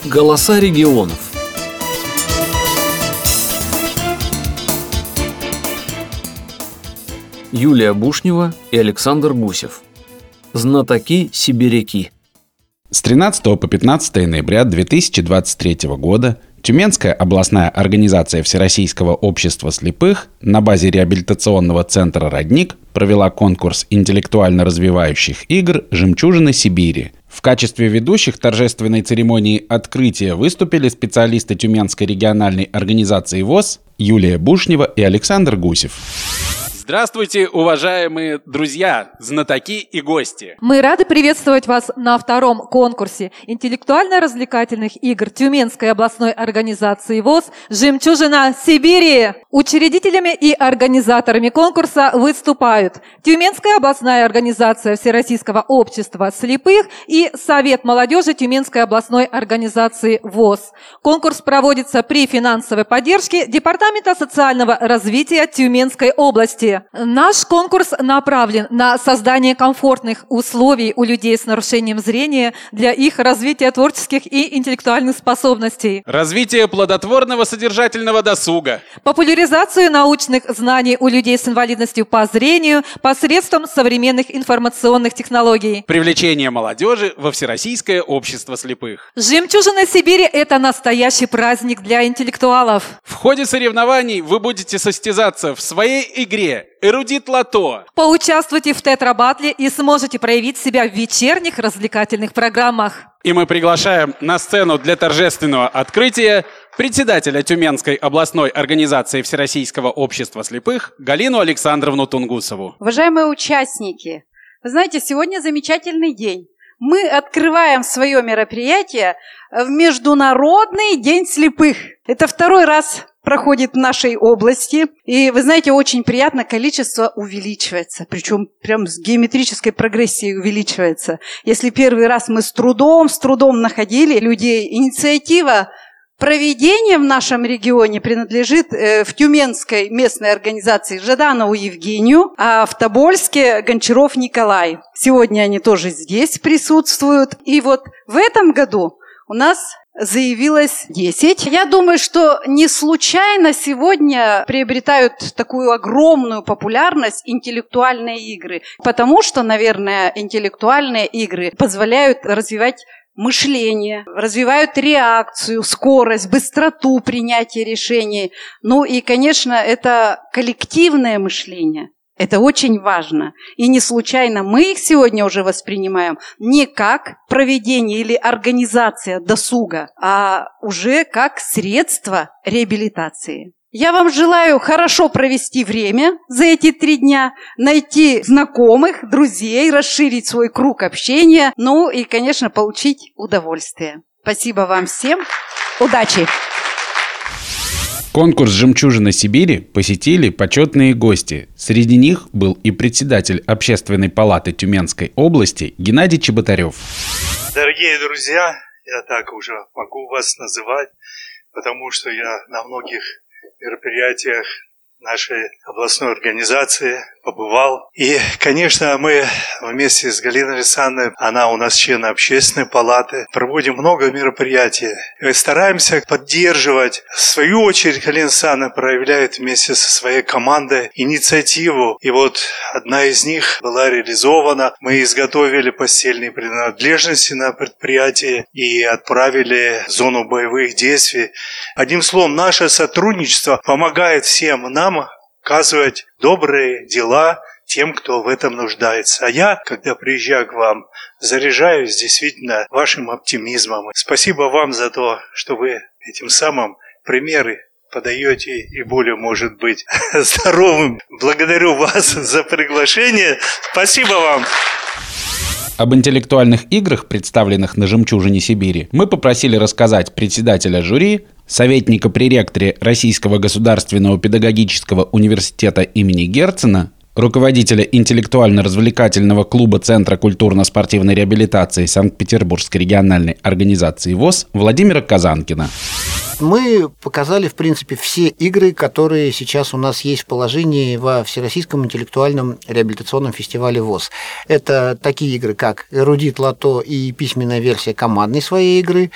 Голоса регионов. Юлия Бушнева и Александр Гусев. Знатоки сибиряки. С 13 по 15 ноября 2023 года Тюменская областная организация Всероссийского общества слепых на базе реабилитационного центра «Родник» провела конкурс интеллектуально развивающих игр «Жемчужины Сибири». В качестве ведущих торжественной церемонии открытия выступили специалисты Тюменской региональной организации ВОС Юлия Бушнева и Александр Гусев. Здравствуйте, уважаемые друзья, знатоки и гости! Мы рады приветствовать вас на втором конкурсе интеллектуально-развлекательных игр Тюменской областной организации ВОС «Жемчужина Сибири». Учредителями и организаторами конкурса выступают Тюменская областная организация Всероссийского общества слепых и Совет молодежи Тюменской областной организации ВОС. Конкурс проводится при финансовой поддержке Департамента социального развития Тюменской области. Наш конкурс направлен на создание комфортных условий у людей с нарушением зрения для их развития творческих и интеллектуальных способностей. Развитие плодотворного содержательного досуга. Популяризацию научных знаний у людей с инвалидностью по зрению посредством современных информационных технологий. Привлечение молодежи во Всероссийское общество слепых. «Жемчужина Сибири» – это настоящий праздник для интеллектуалов. В ходе соревнований вы будете состязаться в своей игре «Эрудит Лото». Поучаствуйте в тетрабатле и сможете проявить себя в вечерних развлекательных программах. И мы приглашаем на сцену для торжественного открытия председателя Тюменской областной организации Всероссийского общества слепых Галину Александровну Тунгусову. Уважаемые участники, вы знаете, сегодня замечательный день. Мы открываем свое мероприятие в Международный день слепых. Это второй раз проходит в нашей области. И, вы знаете, очень приятно, количество увеличивается. Причем прям с геометрической прогрессией увеличивается. Если первый раз мы с трудом находили людей, инициатива проведения в нашем регионе принадлежит в Тюменской местной организации Жаданову Евгению, а в Тобольске Гончаров Николай. Сегодня они тоже здесь присутствуют. И вот в этом году у нас заявилось 10. Я думаю, что не случайно сегодня приобретают такую огромную популярность интеллектуальные игры. Потому что, наверное, интеллектуальные игры позволяют развивать мышление, развивают реакцию, скорость, быстроту принятия решений. Ну и, конечно, это коллективное мышление. Это очень важно. И не случайно мы их сегодня уже воспринимаем не как проведение или организация досуга, а уже как средство реабилитации. Я вам желаю хорошо провести время за эти 3 дня, найти знакомых, друзей, расширить свой круг общения, ну и, конечно, получить удовольствие. Спасибо вам всем. Удачи! Конкурс «Жемчужина Сибири» посетили почетные гости. Среди них был и председатель Общественной палаты Тюменской области Геннадий Чеботарев. Дорогие друзья, я так уже могу вас называть, потому что я на многих мероприятиях нашей областной организации побывал. И, конечно, мы вместе с Галиной Александровной, она у нас член общественной палаты, проводим много мероприятий. И стараемся поддерживать. В свою очередь, Галина Александровна проявляет вместе со своей командой инициативу. И вот одна из них была реализована. Мы изготовили постельные принадлежности на предприятии и отправили в зону боевых действий. Одним словом, наше сотрудничество помогает всем нам оказывать добрые дела тем, кто в этом нуждается. А я, когда приезжаю к вам, заряжаюсь действительно вашим оптимизмом. Спасибо вам за то, что вы этим самым примеры подаете и более, может быть, здоровым. Благодарю вас за приглашение. Спасибо вам. Об интеллектуальных играх, представленных на «Жемчужине Сибири», мы попросили рассказать председателя жюри, советника при ректоре Российского государственного педагогического университета имени Герцена, руководителя интеллектуально-развлекательного клуба Центра культурно-спортивной реабилитации Санкт-Петербургской региональной организации ВОС Владимира Казанкина. Мы показали, в принципе, все игры, которые сейчас у нас есть в положении во Всероссийском интеллектуальном реабилитационном фестивале ВОС. Это такие игры, как «Эрудит Лото» и письменная версия командной своей игры.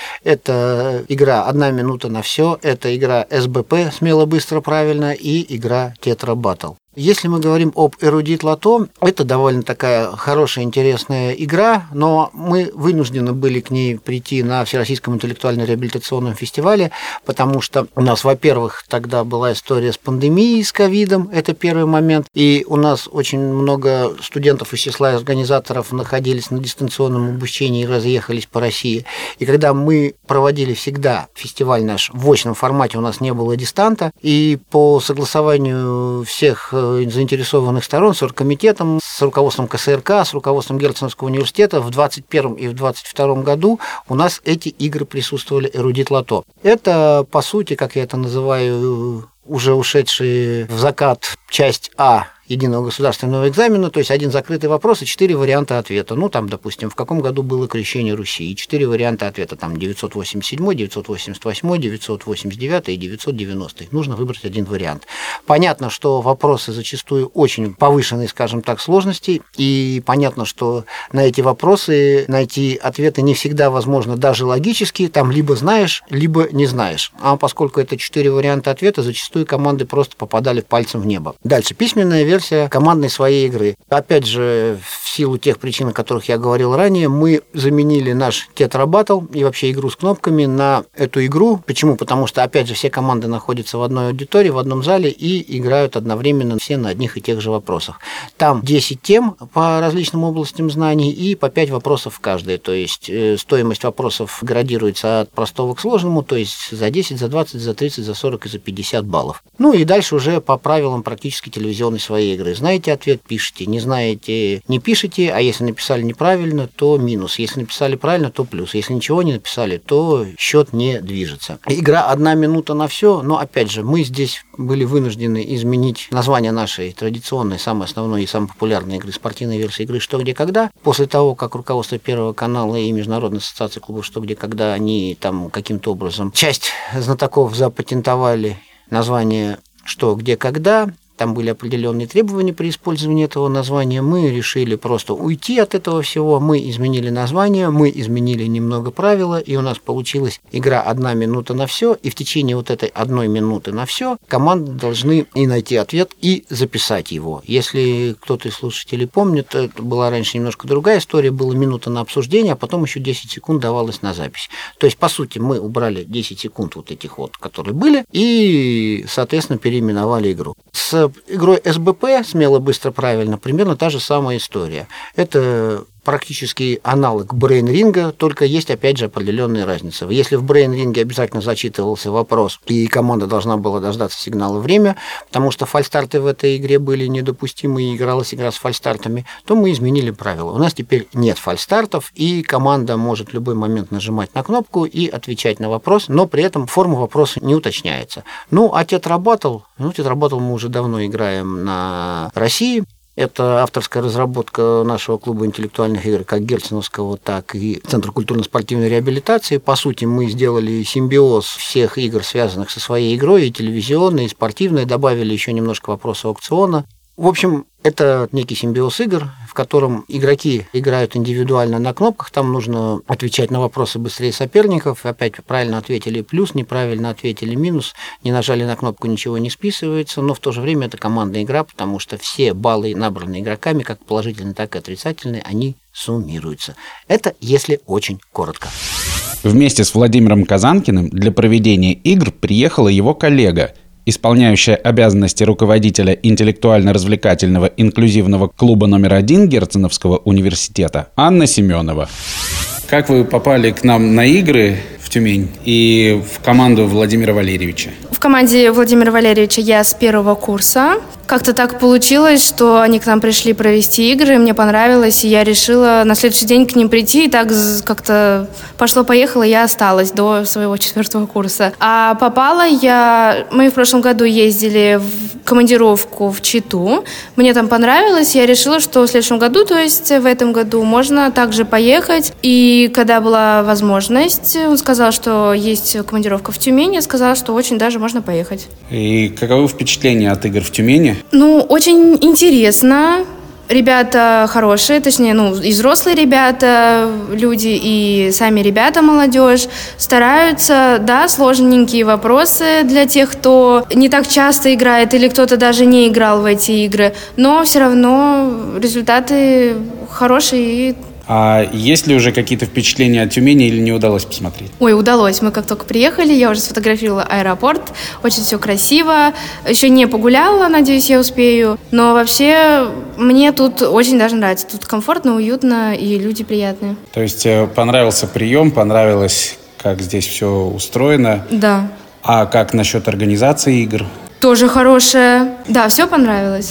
Это игра «1 минута на все», это игра СБП «Смело, быстро, правильно» и игра «Тетра Баттл». Если мы говорим об «Эрудит Лото», это довольно такая хорошая, интересная игра, но мы вынуждены были к ней прийти на Всероссийском интеллектуально-реабилитационном фестивале, потому что у нас, во-первых, тогда была история с пандемией, с ковидом, это первый момент, и у нас очень много студентов из числа организаторов находились на дистанционном обучении и разъехались по России. И когда мы проводили всегда фестиваль наш в очном формате, у нас не было дистанта, и по согласованию всех заинтересованных сторон с оргкомитетом, с руководством КСРК, с руководством Герценовского университета в 2021 и в 2022 году у нас эти игры присутствовали «Эрудит Лото». Это, по сути, как я это называю, уже ушедшие в закат часть А единого государственного экзамена, то есть один закрытый вопрос и 4 варианта ответа. Ну, там, допустим, в каком году было крещение Руси, и 4 варианта ответа, там, 987, 988, 989 и 990. Нужно выбрать один вариант. Понятно, что вопросы зачастую очень повышенной, скажем так, сложности, и понятно, что на эти вопросы найти ответы не всегда возможно, даже логически, там либо знаешь, либо не знаешь. А поскольку это 4 варианта ответа, зачастую команды просто попадали пальцем в небо. Дальше, письменная версия командной своей игры. Опять же, в силу тех причин, о которых я говорил ранее, мы заменили наш Тетра Баттл и вообще игру с кнопками на эту игру. Почему? Потому что, опять же, все команды находятся в одной аудитории, в одном зале и играют одновременно все на одних и тех же вопросах. Там 10 тем по различным областям знаний и по 5 вопросов в каждой. То есть стоимость вопросов градируется от простого к сложному, то есть за 10, за 20, за 30, за 40 и за 50 баллов. Ну и дальше уже по правилам практически телевизионной своей игры. Знаете ответ, пишите. Не знаете, не пишите. А если написали неправильно, то минус. Если написали правильно, то плюс. Если ничего не написали, то счет не движется. Игра 1 минута на все. Но опять же, мы здесь были вынуждены изменить название нашей традиционной, самой основной и самой популярной игры, спортивной версии игры «Что, где, когда». После того, как руководство Первого канала и Международной ассоциации клубов «Что, где, когда» они там каким-то образом часть знатоков запатентовали название «Что, где, когда». Там были определенные требования при использовании этого названия. Мы решили просто уйти от этого всего. Мы изменили название, мы изменили немного правила, и у нас получилась игра 1 минута на все. И в течение вот этой 1 минуты на все команды должны и найти ответ, и записать его. Если кто-то из слушателей помнит, это была раньше немножко другая история. Была минута на обсуждение, а потом еще 10 секунд давалось на запись. То есть, по сути, мы убрали 10 секунд вот этих вот, которые были, и, соответственно, переименовали игру. С игрой СБП «Смело, быстро, правильно» примерно та же самая история. Это практически аналог брейн-ринга, только есть, опять же, определенные разницы. Если в брейн-ринге обязательно зачитывался вопрос, и команда должна была дождаться сигнала «время», потому что фальстарты в этой игре были недопустимы, и игралась игра с фальстартами, то мы изменили правила. У нас теперь нет фальстартов, и команда может в любой момент нажимать на кнопку и отвечать на вопрос, но при этом форма вопроса не уточняется. Ну, а Тетра Баттл, Тетра Баттл мы уже давно играем на России. Это авторская разработка нашего клуба интеллектуальных игр, как Герценовского, так и Центра культурно-спортивной реабилитации. По сути, мы сделали симбиоз всех игр, связанных со своей игрой, и телевизионной, и спортивной, добавили еще немножко вопросов аукциона. В общем, это некий симбиоз игр, в котором игроки играют индивидуально на кнопках, там нужно отвечать на вопросы быстрее соперников, опять правильно ответили плюс, неправильно ответили минус, не нажали на кнопку, ничего не списывается, но в то же время это командная игра, потому что все баллы, набранные игроками, как положительные, так и отрицательные, они суммируются. Это если очень коротко. Вместе с Владимиром Казанкиным для проведения игр приехала его коллега, исполняющая обязанности руководителя интеллектуально-развлекательного инклюзивного клуба номер 1 Герценовского университета Анна Семенова. Как вы попали к нам на игры в Тюмень и в команду Владимира Валерьевича? В команде Владимира Валерьевича я с 1 курса. Как-то так получилось, что они к нам пришли провести игры, мне понравилось, и я решила на следующий день к ним прийти, и так как-то пошло-поехало, я осталась до своего 4 курса. А попала я... Мы в прошлом году ездили командировку в Читу. Мне там понравилось. Я решила, что в следующем году, то есть в этом году, можно также поехать. И когда была возможность, он сказал, что есть командировка в Тюмень. Я сказала, что очень даже можно поехать. И каковы впечатления от игр в Тюмени? Ну, очень интересно. Ребята хорошие, точнее, и взрослые ребята, люди, и сами ребята, молодежь, стараются, да, сложненькие вопросы для тех, кто не так часто играет или кто-то даже не играл в эти игры, но все равно результаты хорошие. А есть ли уже какие-то впечатления от Тюмени или не удалось посмотреть? Ой, удалось. Мы как только приехали, я уже сфотографировала аэропорт. Очень все красиво. Еще не погуляла, надеюсь, я успею. Но вообще мне тут очень даже нравится. Тут комфортно, уютно и люди приятные. То есть понравился прием, понравилось, как здесь все устроено? Да. А как насчет организации игр? Тоже хорошее. Да, все понравилось.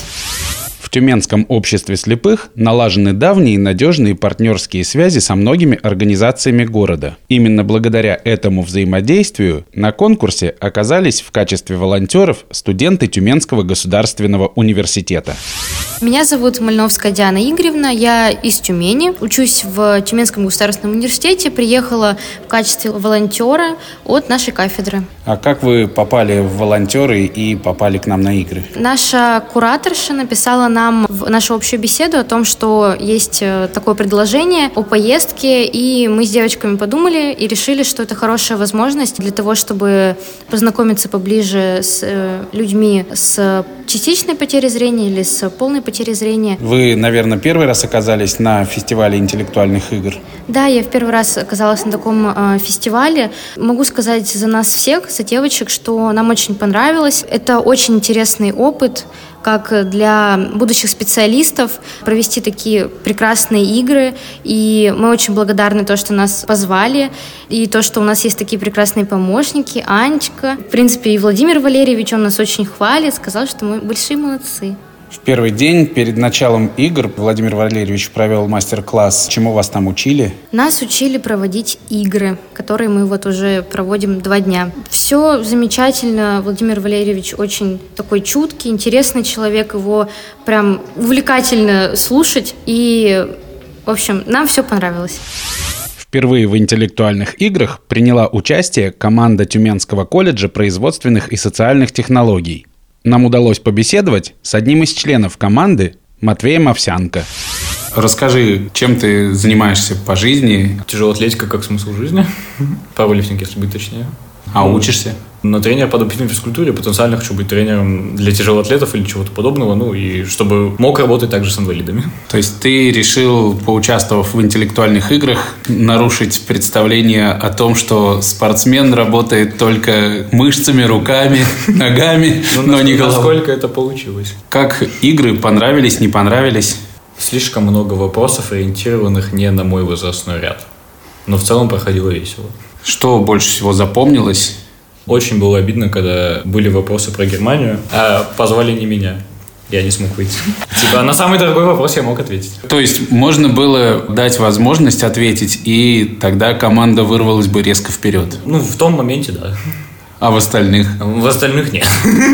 В Тюменском обществе слепых налажены давние и надежные партнерские связи со многими организациями города. Именно благодаря этому взаимодействию на конкурсе оказались в качестве волонтеров студенты Тюменского государственного университета. Меня зовут Мальновская Диана Игоревна, я из Тюмени, учусь в Тюменском государственном университете, приехала в качестве волонтера от нашей кафедры. А как вы попали в волонтеры и попали к нам на игры? Наша кураторша написала нам в нашу общую беседу о том, что есть такое предложение о поездке, и мы с девочками подумали и решили, что это хорошая возможность для того, чтобы познакомиться поближе с людьми с частичной потерей зрения или с полной потерей зрения. Вы, наверное, первый раз оказались на фестивале интеллектуальных игр? Да, я в первый раз оказалась на таком фестивале. Могу сказать за нас всех, за девочек, что нам очень понравилось. Это очень интересный опыт, как для будущих специалистов провести такие прекрасные игры. И мы очень благодарны то, что нас позвали, и то, что у нас есть такие прекрасные помощники. Анечка, в принципе, и Владимир Валерьевич, он нас очень хвалит, сказал, что мы большие молодцы. В первый день перед началом игр Владимир Валерьевич провел мастер-класс. Чему вас там учили? Нас учили проводить игры, которые мы вот уже проводим 2 дня. Все замечательно. Владимир Валерьевич очень такой чуткий, интересный человек. Его прям увлекательно слушать. И, в общем, нам все понравилось. Впервые в интеллектуальных играх приняла участие команда Тюменского колледжа производственных и социальных технологий. Нам удалось побеседовать с одним из членов команды, Матвеем Овсянко. Расскажи, чем ты занимаешься по жизни? Тяжелая атлетика как смысл жизни. Пауэрлифтинг, если быть точнее. А учишься? На тренера по адаптивной физкультуре. Потенциально хочу быть тренером для тяжелоатлетов или чего-то подобного. Ну и чтобы мог работать также с инвалидами. То есть ты решил, поучаствовав в интеллектуальных играх, нарушить представление о том, что спортсмен работает только мышцами, руками, ногами, но не головой. Насколько это получилось? Как игры? Понравились, не понравились? Слишком много вопросов, ориентированных не на мой возрастной ряд. Но в целом проходило весело. Что больше всего запомнилось? Очень было обидно, когда были вопросы про Германию, а позвали не меня. Я не смог выйти. На самый дорогой вопрос я мог ответить. То есть можно было дать возможность ответить, и тогда команда вырвалась бы резко вперед? В том моменте, да. А в остальных? В остальных нет.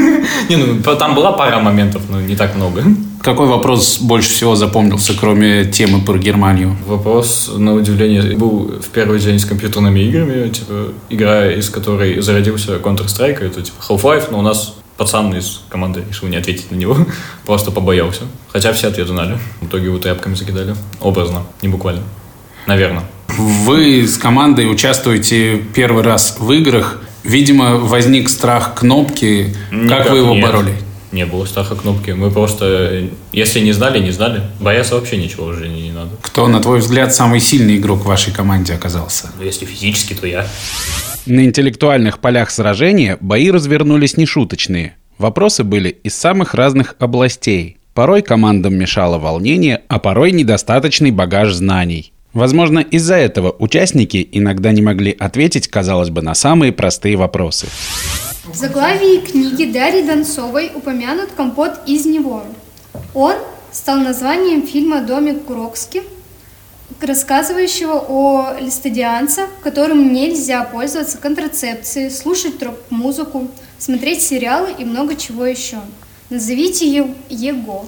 Там была пара моментов, но не так много. Какой вопрос больше всего запомнился, кроме темы про Германию? Вопрос, на удивление, был в первый день с компьютерными играми, игра, из которой зародился Counter-Strike, это Half-Life, но у нас пацан из команды решил не ответить на него, просто побоялся. Хотя все ответы знали. В итоге его тряпками закидали. Образно, не буквально. Наверное. Вы с командой участвуете первый раз в играх. Видимо, возник страх кнопки. Как вы его бороли? Не было страха кнопки. Мы просто, если не знали, не знали. Бояться вообще ничего уже не надо. Кто, на твой взгляд, самый сильный игрок в вашей команде оказался? Если физически, то я. На интеллектуальных полях сражения бои развернулись нешуточные. Вопросы были из самых разных областей. Порой командам мешало волнение, а порой недостаточный багаж знаний. Возможно, из-за этого участники иногда не могли ответить, казалось бы, на самые простые вопросы. В заглавии книги Дарьи Донцовой упомянут компот из него. Он стал названием фильма «Домик Курокски», рассказывающего о листодианце, которым нельзя пользоваться контрацепцией, слушать рок-музыку, смотреть сериалы и много чего еще. Назовите его.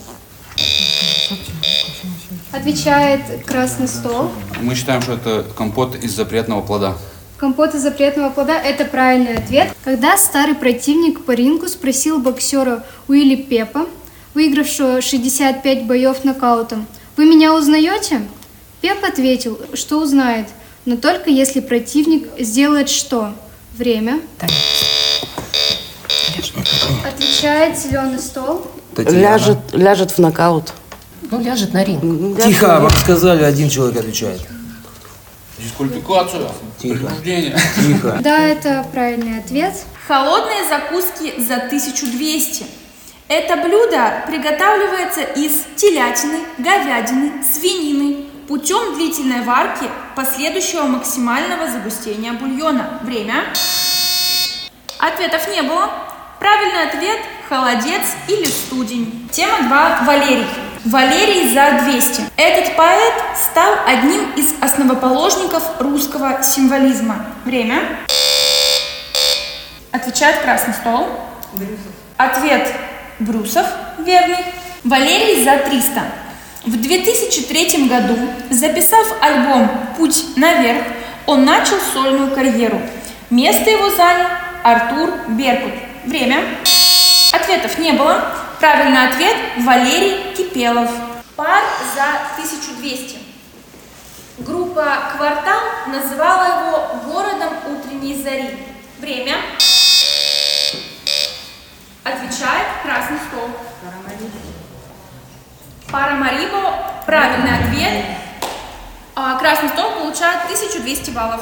Отвечает красный стол. Мы считаем, что это компот из запретного плода. Компот из запретного плода – это правильный ответ. Когда старый противник по рингу спросил боксера Уилли Пепа, выигравшего 65 боев нокаутом: «Вы меня узнаете?» Пеп ответил, что узнает, но только если противник сделает что? Время. Отвечает зеленый стол. Ляжет в нокаут. Ну, ляжет на ринг. Тихо, вам сказали, один человек отвечает. Дисквалификацию. Предупреждение. Тихо. Да, это правильный ответ. Холодные закуски за 1200. Это блюдо приготавливается из телятины, говядины, свинины путем длительной варки, последующего максимального загустения бульона. Время. Ответов не было. Правильный ответ – холодец или студень. Тема 2. Валерий. Валерий за 200. Этот поэт стал одним из основоположников русского символизма. Время. Отвечает красный стол. Брюсов. Ответ Брюсов, верный. Валерий за 300. В 2003 году, записав альбом «Путь наверх», он начал сольную карьеру. Место его занял Артур Беркут. Время. Ответов не было. Правильный ответ – Валерий Кипелов. Пар за 1200. Группа «Квартал» называла его городом утренней зари. Время. Отвечает красный стол. Парамарибо. Правильный ответ. Красный стол получает 1200 баллов.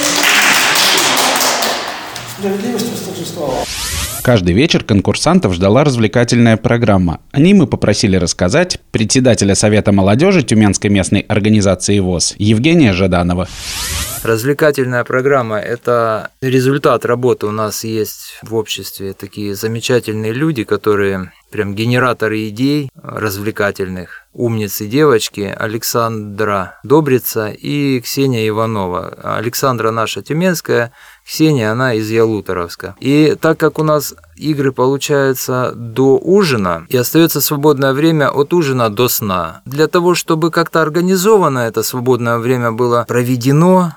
Справедливость восторжествовала. Каждый вечер конкурсантов ждала развлекательная программа. О ней мы попросили рассказать председателя Совета молодежи Тюменской местной организации ВОС Евгения Жаданова. Развлекательная программа – это результат работы. У нас есть в обществе такие замечательные люди, которые прям генераторы идей развлекательных. Умницы девочки Александра Добрица и Ксения Иванова. Александра наша тюменская, Ксения она из Ялуторовска. И так как у нас игры получаются до ужина и остается свободное время от ужина до сна, для того, чтобы как-то организованно это свободное время было проведено,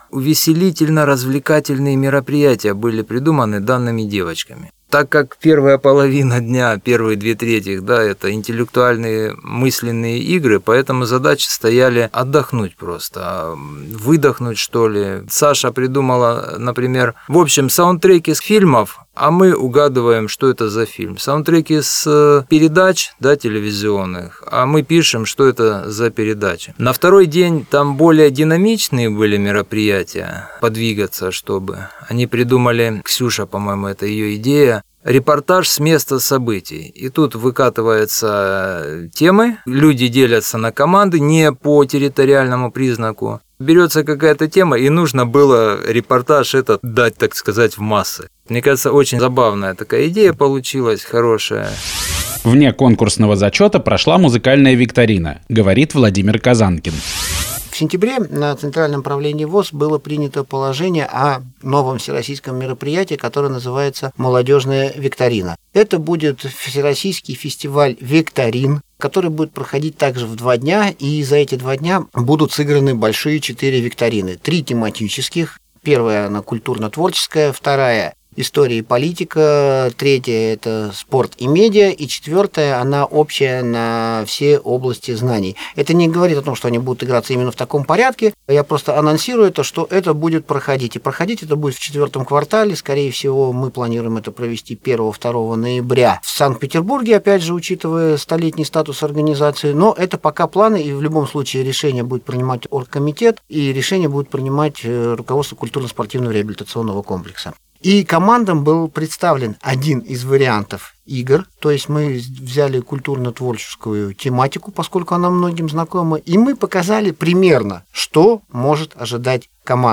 увеселительно-развлекательные мероприятия были придуманы данными девочками. Так как первая половина дня, первые 2/3, да, это интеллектуальные мысленные игры, поэтому задачи стояли отдохнуть просто, выдохнуть, что ли. Саша придумала, например, в общем, саундтреки с фильмов, а мы угадываем, что это за фильм. Саундтреки с передач, да, телевизионных, а мы пишем, что это за передача. На второй день там более динамичные были мероприятия, подвигаться, чтобы. Они придумали, Ксюша, по-моему, это ее идея, репортаж с места событий. И тут выкатываются темы, люди делятся на команды не по территориальному признаку. Берется какая-то тема, и нужно было репортаж этот дать, так сказать, в массы. Мне кажется, очень забавная такая идея получилась, хорошая. Вне конкурсного зачета прошла музыкальная викторина, говорит Владимир Казанкин. В сентябре на Центральном правлении ВОС было принято положение о новом всероссийском мероприятии, которое называется «Молодежная викторина». Это будет всероссийский фестиваль викторин, который будет проходить также в 2 дня, и за эти 2 дня будут сыграны большие 4 викторины. 3 тематических. Первая, она культурно-творческая, вторая – история и политика, третья – это спорт и медиа, и четвертая – она общая на все области знаний. Это не говорит о том, что они будут играться именно в таком порядке, я просто анонсирую это, что это будет проходить. И проходить это будет в 4-м квартале, скорее всего, мы планируем это провести 1-2 ноября в Санкт-Петербурге, опять же, учитывая столетний статус организации, но это пока планы, и в любом случае решение будет принимать оргкомитет, и решение будет принимать руководство культурно-спортивного реабилитационного комплекса. И командам был представлен один из вариантов игр, то есть мы взяли культурно-творческую тематику, поскольку она многим знакома, и мы показали примерно, что может ожидать команды.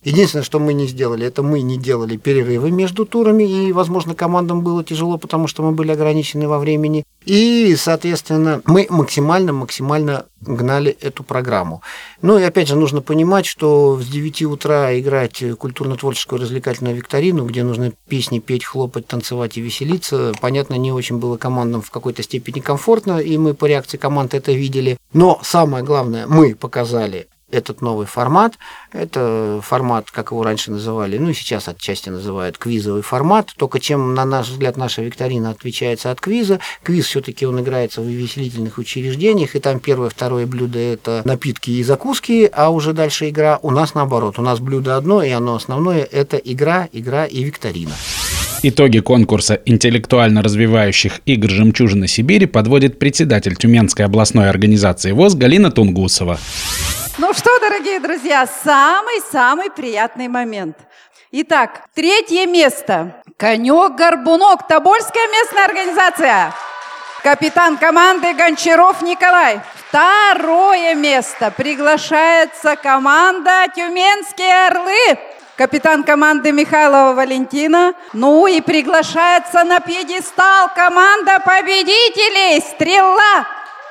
Единственное, что мы не сделали, это мы не делали перерывы между турами, и, возможно, командам было тяжело, потому что мы были ограничены во времени. И, соответственно, мы максимально гнали эту программу. Ну и опять же нужно понимать, что с 9 утра играть культурно-творческую развлекательную викторину, где нужно песни петь, хлопать, танцевать и веселиться, понятно, не очень было командам в какой-то степени комфортно, и мы по реакции команд это видели. Но самое главное, мы показали этот новый формат. Это формат, как его раньше называли, ну и сейчас отчасти называют квизовый формат. Только чем, на наш взгляд, наша викторина отличается от квиза. Квиз все-таки он играется в увеселительных учреждениях, и там первое, второе блюдо – это напитки и закуски, а уже дальше игра. У нас наоборот. У нас блюдо одно, и оно основное – это игра и викторина. Итоги конкурса интеллектуально развивающих игр «Жемчужина Сибири» подводит председатель Тюменской областной организации ВОС Галина Тунгусова. Ну что, дорогие друзья, самый приятный момент. Итак, 3 место. Конек-горбунок, Тобольская местная организация. Капитан команды Гончаров Николай. 2 место. Приглашается команда Тюменские Орлы. Капитан команды Михайлова Валентина. Ну и приглашается на пьедестал команда победителей Стрела.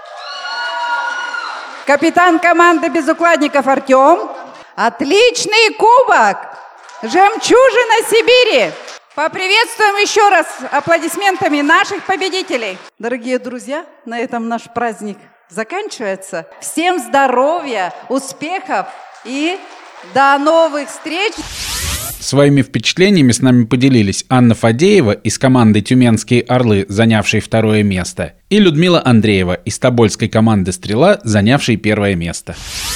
Капитан команды Безукладников Артем. Отличный кубок. Жемчужина Сибири. Поприветствуем еще раз аплодисментами наших победителей. Дорогие друзья, на этом наш праздник заканчивается. Всем здоровья, успехов и до новых встреч. Своими впечатлениями с нами поделились Анна Фадеева из команды «Тюменские Орлы», занявшей 2 место, и Людмила Андреева из тобольской команды «Стрела», занявшей 1 место.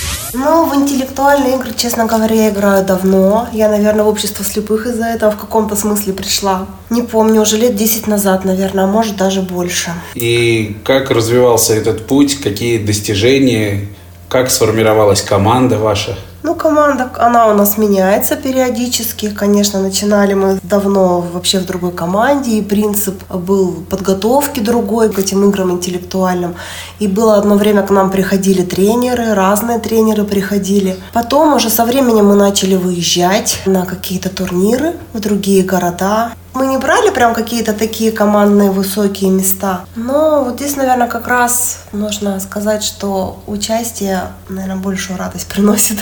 Ну, в интеллектуальные игры, честно говоря, я играю давно. Я, наверное, в общество слепых из-за этого в каком-то смысле пришла. Не помню, уже лет 10 назад, наверное, а может даже больше. И как развивался этот путь, какие достижения, как сформировалась команда ваша? Ну, команда, она у нас меняется периодически. Конечно, начинали мы давно вообще в другой команде, и принцип был подготовки другой к этим играм интеллектуальным. И было одно время, к нам приходили тренеры, разные тренеры приходили. Потом уже со временем мы начали выезжать на какие-то турниры в другие города. Мы не брали прям какие-то такие командные высокие места. Но вот здесь, наверное, как раз нужно сказать, что участие, наверное, большую радость приносит.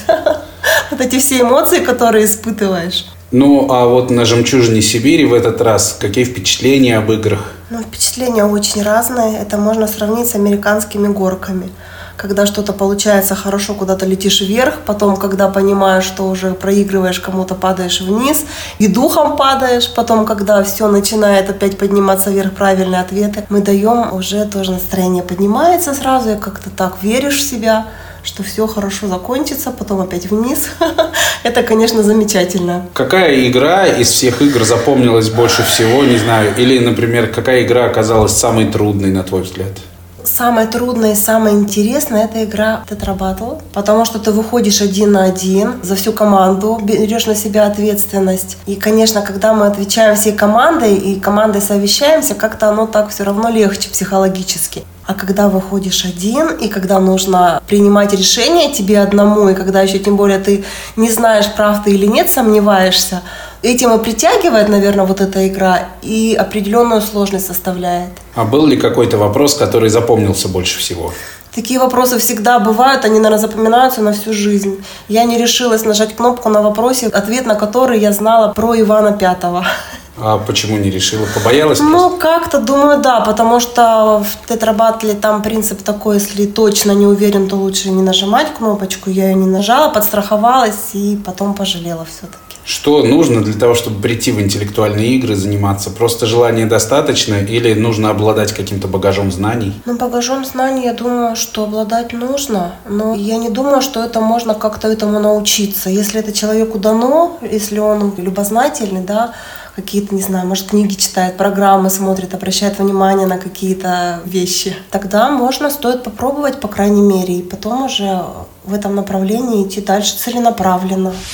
Вот эти все эмоции, которые испытываешь. Ну, а вот на «Жемчужине Сибири» в этот раз какие впечатления об играх? Ну, впечатления очень разные. Это можно сравнить с американскими горками. Когда что-то получается хорошо, куда-то летишь вверх, потом, когда понимаешь, что уже проигрываешь, кому-то падаешь вниз, и духом падаешь, потом, когда все начинает опять подниматься вверх, правильные ответы, мы даем, уже тоже настроение поднимается сразу, и как-то так веришь в себя, что все хорошо закончится, потом опять вниз. Это, конечно, замечательно. Какая игра из всех игр запомнилась больше всего, не знаю, или, например, какая игра оказалась самой трудной, на твой взгляд? Самое трудное и самое интересное – это игра тетрабаттл, потому что ты выходишь 1 на 1 за всю команду, берешь на себя ответственность. И, конечно, когда мы отвечаем всей командой и командой совещаемся, как-то оно так все равно легче психологически. А когда выходишь один, и когда нужно принимать решение тебе одному, и когда еще тем более ты не знаешь, прав ты или нет, сомневаешься, этим и притягивает, наверное, вот эта игра, и определенную сложность составляет. А был ли какой-то вопрос, который запомнился больше всего? Такие вопросы всегда бывают, они, наверное, запоминаются на всю жизнь. Я не решилась нажать кнопку на вопросе, ответ на который я знала про Ивана Пятого. А почему не решила? Побоялась? Ну, как-то думаю, да, потому что в тетрабаттле там принцип такой, если точно не уверен, то лучше не нажимать кнопочку. Я ее не нажала, подстраховалась и потом пожалела все-таки. Что нужно для того, чтобы прийти в интеллектуальные игры, заниматься? Просто желания достаточно или нужно обладать каким-то багажом знаний? Ну, багажом знаний, я думаю, что обладать нужно, но я не думаю, что это можно как-то этому научиться. Если это человеку дано, если он любознательный, да, какие-то, не знаю, может, книги читает, программы смотрит, обращает внимание на какие-то вещи, тогда стоит попробовать, по крайней мере, и потом уже в этом направлении идти дальше целенаправленно.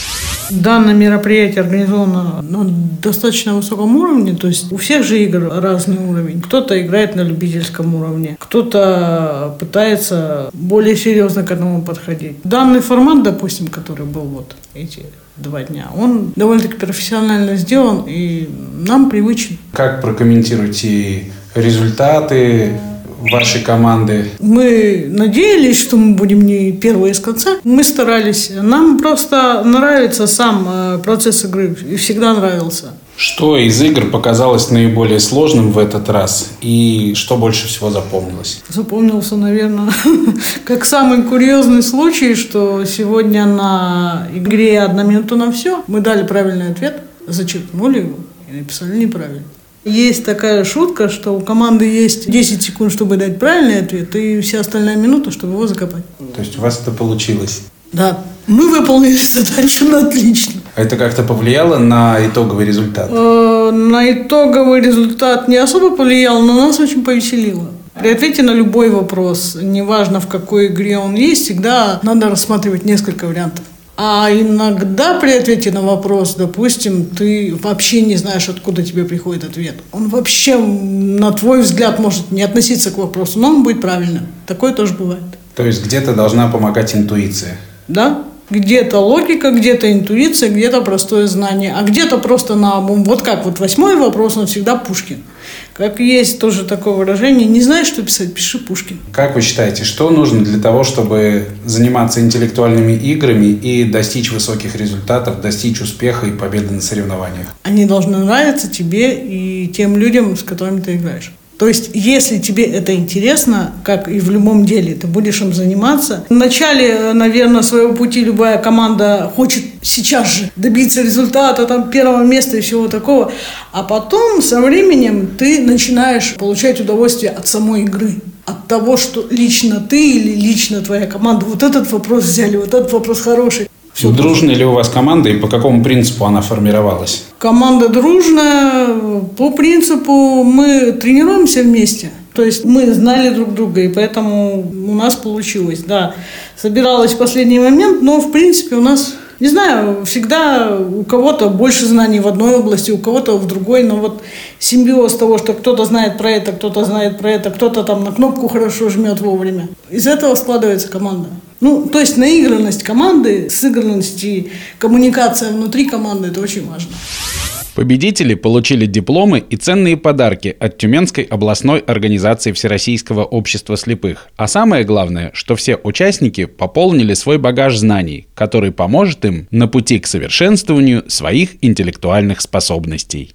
Данное мероприятие организовано на достаточно высоком уровне, то есть у всех же игр разный уровень. Кто-то играет на любительском уровне, кто-то пытается более серьезно к этому подходить. Данный формат, допустим, который был вот эти 2 дня, он довольно-таки профессионально сделан и нам привычен. Как прокомментируете результаты вашей команды? Мы надеялись, что мы будем не первые из конца. Мы старались. Нам просто нравится сам процесс игры. И всегда нравился. Что из игр показалось наиболее сложным в этот раз? И что больше всего запомнилось? Запомнился, наверное, как самый курьезный случай, что сегодня на игре «1 минута на все» мы дали правильный ответ, зачеркнули его и написали неправильно. Есть такая шутка, что у команды есть 10 секунд, чтобы дать правильный ответ, и вся остальная минута, чтобы его закопать. То есть у вас это получилось? Да. Мы выполнили задачу на отлично. А это как-то повлияло на итоговый результат? На итоговый результат не особо повлиял, но нас очень повеселило. При ответе на любой вопрос, неважно в какой игре он есть, всегда надо рассматривать несколько вариантов. А иногда при ответе на вопрос, допустим, ты вообще не знаешь, откуда тебе приходит ответ. Он вообще, на твой взгляд, может не относиться к вопросу, но он будет правильным. Такое тоже бывает. То есть где-то должна помогать интуиция? Да. Где-то логика, где-то интуиция, где-то простое знание, а где-то просто наобум. Вот как вот 8-й вопрос, он всегда Пушкин. Как есть тоже такое выражение, не знаешь, что писать, пиши Пушкин. Как вы считаете, что нужно для того, чтобы заниматься интеллектуальными играми и достичь высоких результатов, достичь успеха и победы на соревнованиях? Они должны нравиться тебе и тем людям, с которыми ты играешь. То есть, если тебе это интересно, как и в любом деле, ты будешь им заниматься. В начале, наверное, своего пути любая команда хочет сейчас же добиться результата, там, 1-го места и всего такого. А потом, со временем, ты начинаешь получать удовольствие от самой игры. От того, что лично ты или лично твоя команда вот этот вопрос взяли, вот этот вопрос хороший. Дружная ли у вас команда и по какому принципу она формировалась? Команда дружная. По принципу мы тренируемся вместе. То есть мы знали друг друга, и поэтому у нас получилось. Да, собиралась в последний момент, но в принципе у нас, не знаю, всегда у кого-то больше знаний в одной области, у кого-то в другой, но вот симбиоз того, что кто-то знает про это, кто-то знает про это, кто-то там на кнопку хорошо жмет вовремя. Из этого складывается команда. Ну, то есть наигранность команды, сыгранность и коммуникация внутри команды – это очень важно. Победители получили дипломы и ценные подарки от Тюменской областной организации Всероссийского общества слепых. А самое главное, что все участники пополнили свой багаж знаний, который поможет им на пути к совершенствованию своих интеллектуальных способностей.